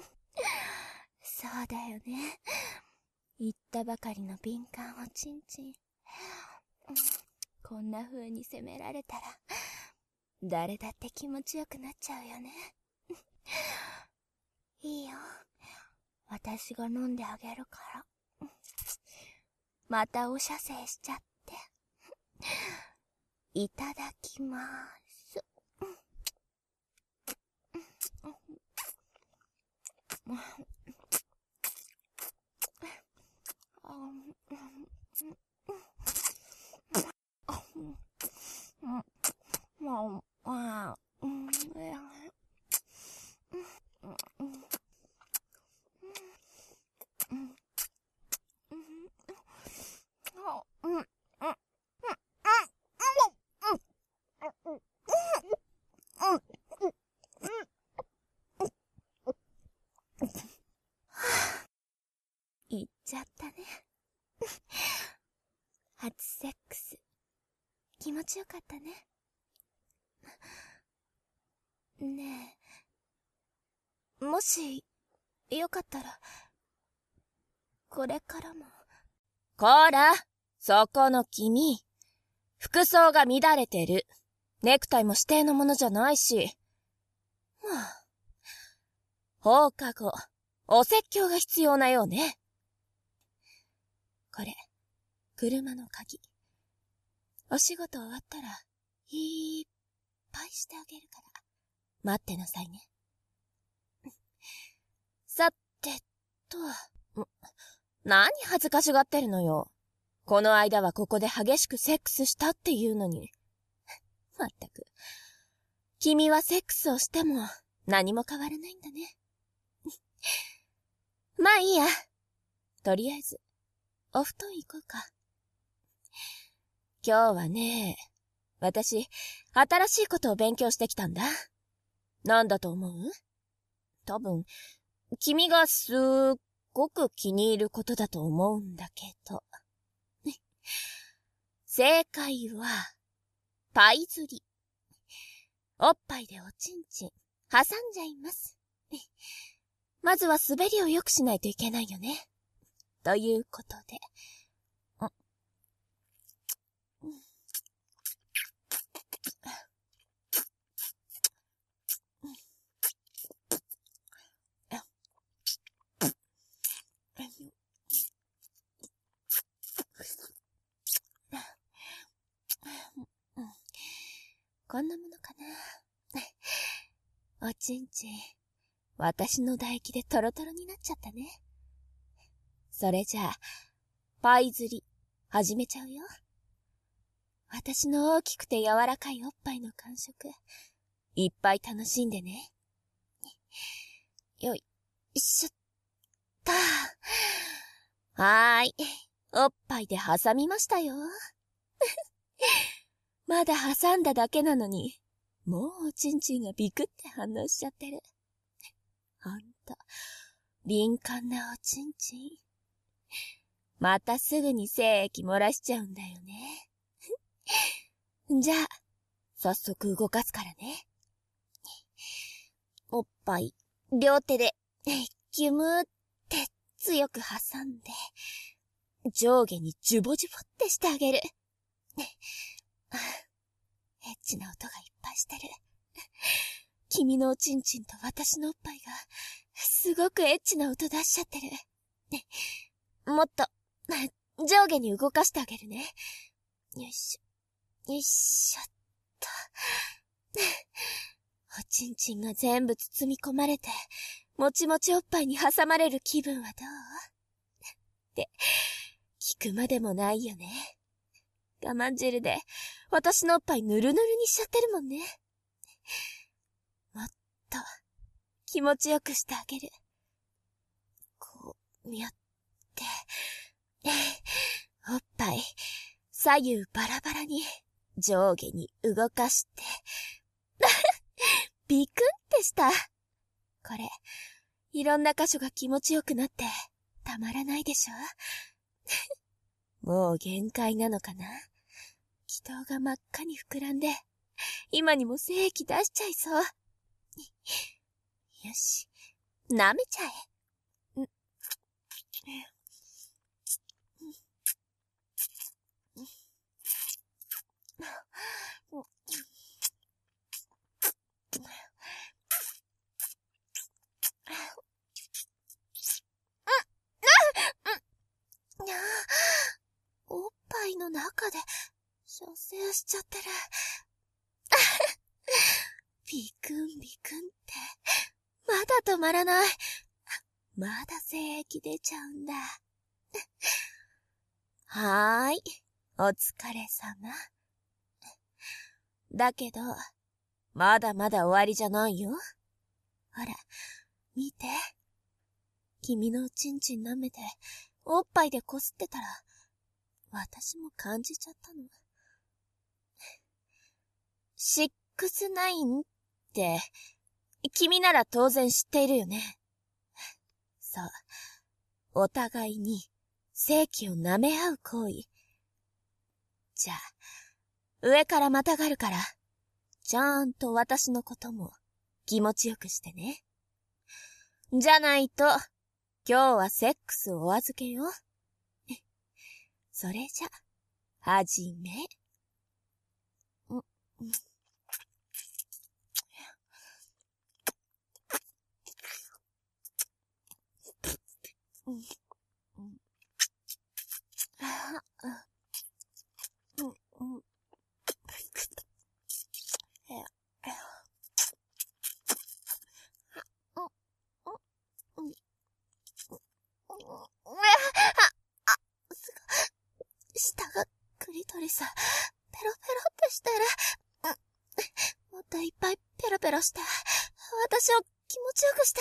そうだよね。言ったばかりの敏感おちんちん。こんな風に責められたら、誰だって気持ちよくなっちゃうよね。いいよ。私が飲んであげるから。またお射精しちゃって。いただきまーす。言っちゃったね。初セックス、気持ちよかったね。ねえ、もし、よかったら、これからも。こら、そこの君。服装が乱れてる。ネクタイも指定のものじゃないし。放課後、お説教が必要なようね。これ、車の鍵。お仕事終わったら、いっぱいしてあげるから、待ってなさいね。さてと、何恥ずかしがってるのよ。この間はここで激しくセックスしたっていうのに。まったく。君はセックスをしても何も変わらないんだね。まあいいや。とりあえず、お布団行こうか。今日はね、私、新しいことを勉強してきたんだ。なんだと思う？多分、君がすっごく気に入ることだと思うんだけど。正解は、パイ釣り。おっぱいでおちんちん、挟んじゃいます。まずは滑りを良くしないといけないよね。ということで。こんなものかな。おちんちん、私の唾液でトロトロになっちゃったね。それじゃあ、パイ釣り、始めちゃうよ。私の大きくて柔らかいおっぱいの感触、いっぱい楽しんでね。よいしょっと。はーい。おっぱいで挟みましたよ。まだ挟んだだけなのに、もうおちんちんがビクって反応しちゃってる。ほんと、敏感なおちんちん。またすぐに精液漏らしちゃうんだよね。じゃあ、早速動かすからね。おっぱい、両手で、ギュムーって強く挟んで、上下にジュボジュボってしてあげる。エッチな音がいっぱいしてる。君のおちんちんと私のおっぱいが、すごくエッチな音出しちゃってる。もっと、上下に動かしてあげるね。よいしょ、よいしょっと。おちんちんが全部包み込まれて、もちもちおっぱいに挟まれる気分はどう？って聞くまでもないよね。我慢汁で私のおっぱいぬるぬるにしちゃってるもんね。もっと気持ちよくしてあげる。こうやって、おっぱい左右バラバラに上下に動かして、ビクンってした。これ、いろんな箇所が気持ちよくなってたまらないでしょ。もう限界なのかな。 気筒が真っ赤に膨らんで、今にも精液出しちゃいそう。よし、舐めちゃえ。おっぱいの中で射精しちゃってる。ビクンビクンって、まだ止まらない。まだ精液出ちゃうんだ。はーい、お疲れ様。だけど、まだまだ終わりじゃないよ。ほら、見て。君のおちんちん舐めて、おっぱいでこすってたら、私も感じちゃったの。69って、君なら当然知っているよね。そう。お互いに、性器を舐め合う行為。じゃあ、上からまたがるから、ちゃんと私のことも気持ちよくしてね。じゃないと、今日はセックスをお預けよ。それじゃ、始め。下がクリトリス、ペロペロってしてる。もっといっぱいペロペロして、私を気持ちよくして。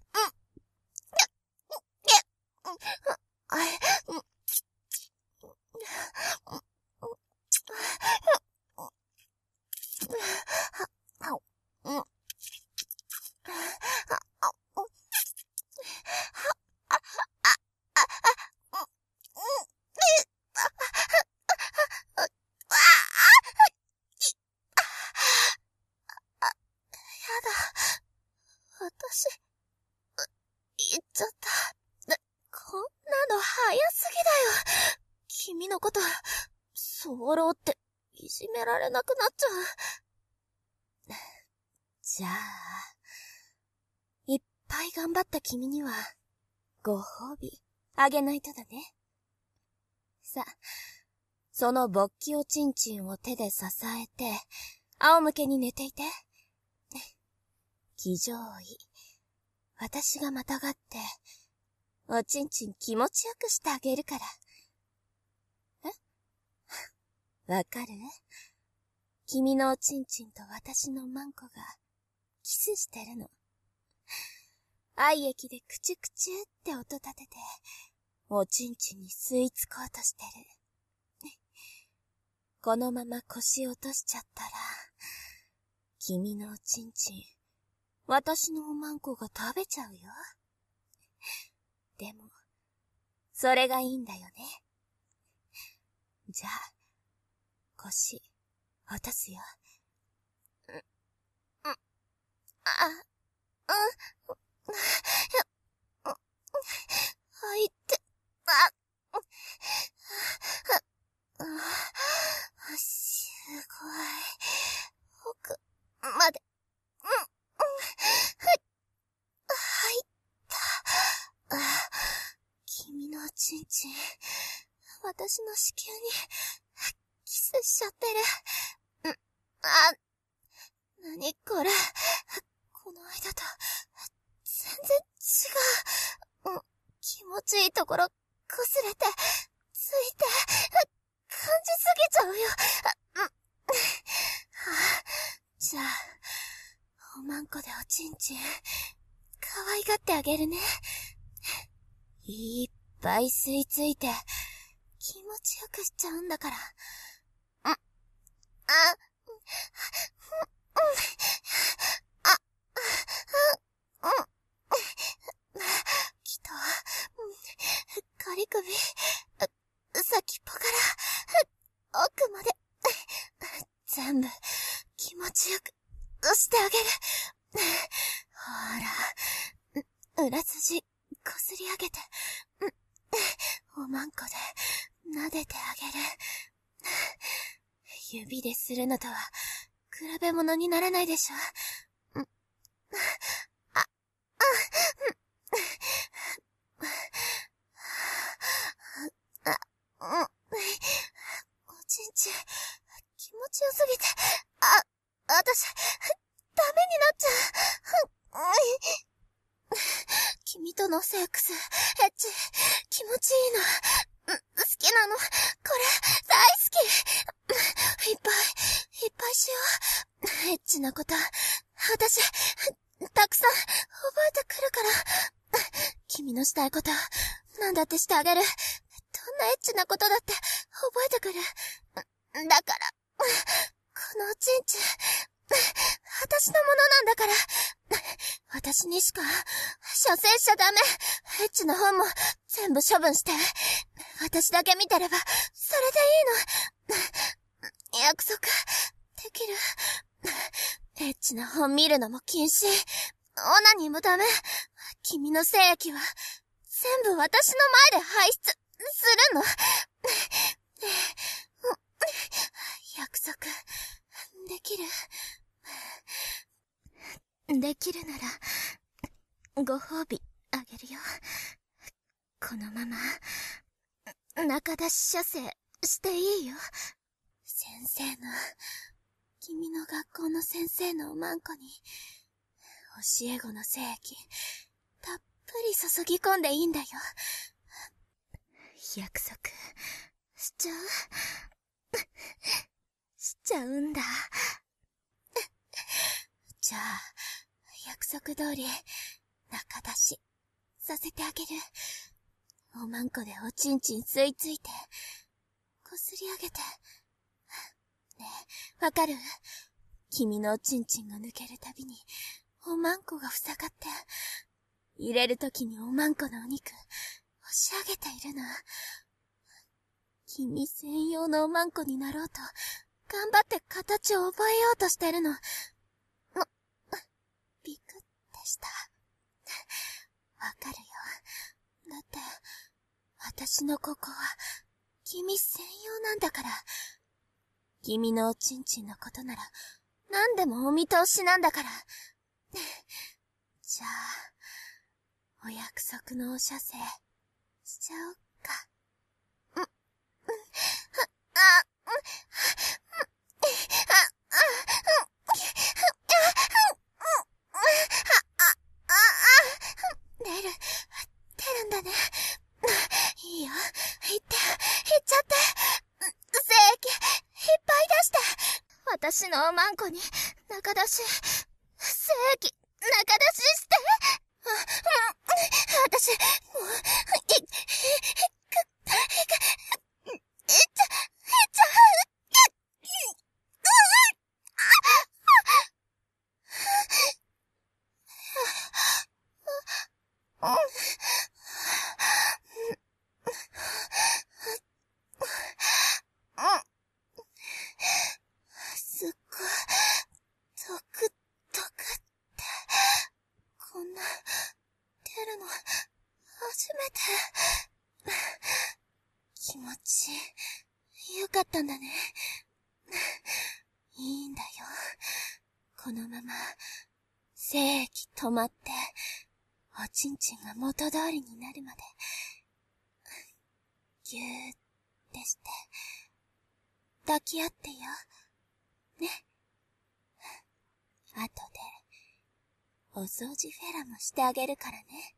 私、言っちゃった。こんなの早すぎだよ。君のこと、そうっていじめられなくなっちゃう。じゃあ、いっぱい頑張った君には、ご褒美あげないとだね。さ、その勃起おちんちんを手で支えて、仰向けに寝ていて。騎乗位。私がまたがって、おちんちん気持ちよくしてあげるから。わかる？君のおちんちんと私のマンコが、キスしてるの。愛液でクチュクチュって音立てて、おちんちんに吸い付こうとしてる。このまま腰落としちゃったら、君のおちんちん、私のおまんこが食べちゃうよ。でも、それがいいんだよね。じゃあ、腰、落とすよ。入って、すごい。奥まで、入った。君のおちんちん、私の子宮に、キスしちゃってる。なにこれ。この間と、全然違う。気持ちいいところ、こすれて、ついて、感じすぎちゃうよ。じゃあ、おまんこでおちんちん、可愛がってあげるね。いっぱい吸い付いて、気持ちよくしちゃうんだから。きっと、仮首、先っぽから、奥まで、 してあげる。ほら、裏筋、こすり上げて、おまんこで、撫でてあげる。指でするのとは、比べ物にならないでしょ。おちんちん、気持ちよすぎて、私、ダメになっちゃう。君とのセックス、エッチ、気持ちいいの。好きなの。これ、大好き。いっぱいしよう。エッチなこと、私、たくさん覚えてくるから。君のしたいこと、なんだってしてあげる。どんなエッチなことだって覚えてくる。だから、このおちんちん、私のものなんだから。私にしか、射精しちゃダメ。エッチな本も全部処分して。私だけ見てれば、それでいいの。約束、できる。エッチな本見るのも禁止。オナニーもダメ。君の精液は、全部私の前で排出、するの。約束、できる。できるなら、ご褒美あげるよ。このまま、中出し射精していいよ。先生の、君の学校の先生のおまんこに、教え子の精液、たっぷり注ぎ込んでいいんだよ。約束、しちゃうしちゃうんだ。じゃあ、約束通り、中出し、させてあげる。おまんこでおちんちん吸い付いて、こすり上げて。ねえ、わかる？君のおちんちんが抜けるたびに、おまんこが塞がって、入れるときにおまんこのお肉、押し上げているの。君専用のおまんこになろうと、頑張って形を覚えようとしてるの。びくってした。わかるよ。だって、私のここは、君専用なんだから。君のおちんちんのことなら、何でもお見通しなんだから。じゃあ、お約束のお射精、しちゃおっか。出るんだね。いいよ。行っちゃって。精液、いっぱい出して。私のおまんこに、中出し、精液、中出しして。私、もう、すっごい、ゾクゾクって、こんな、出るの、初めて。気持ち、よかったんだね。いいんだよ。このまま、精液止まって、おちんちんが元通りになるまで、ぎゅーってして、抱き合ってよ。ね。あとで、お掃除フェラもしてあげるからね。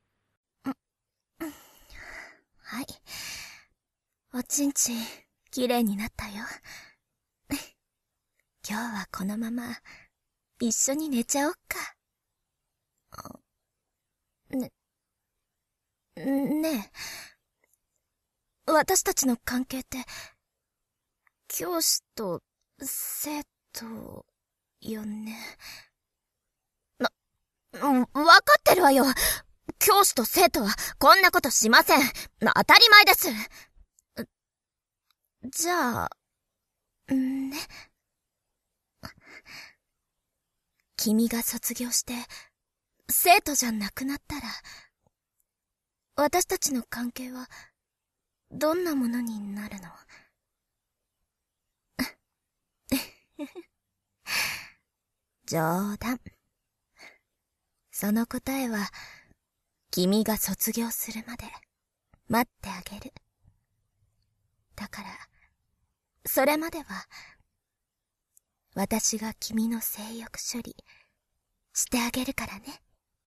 はい。おちんちん、綺麗になったよ。今日はこのまま、一緒に寝ちゃおっか。ねえ。私たちの関係って、教師と生徒よね。わかってるわよ。教師と生徒はこんなことしません。当たり前です。じゃあ、ね。 君が卒業して、生徒じゃなくなったら、私たちの関係は、どんなものになるの？冗談。その答えは、君が卒業するまで待ってあげる。だから、それまでは、私が君の性欲処理してあげるからね。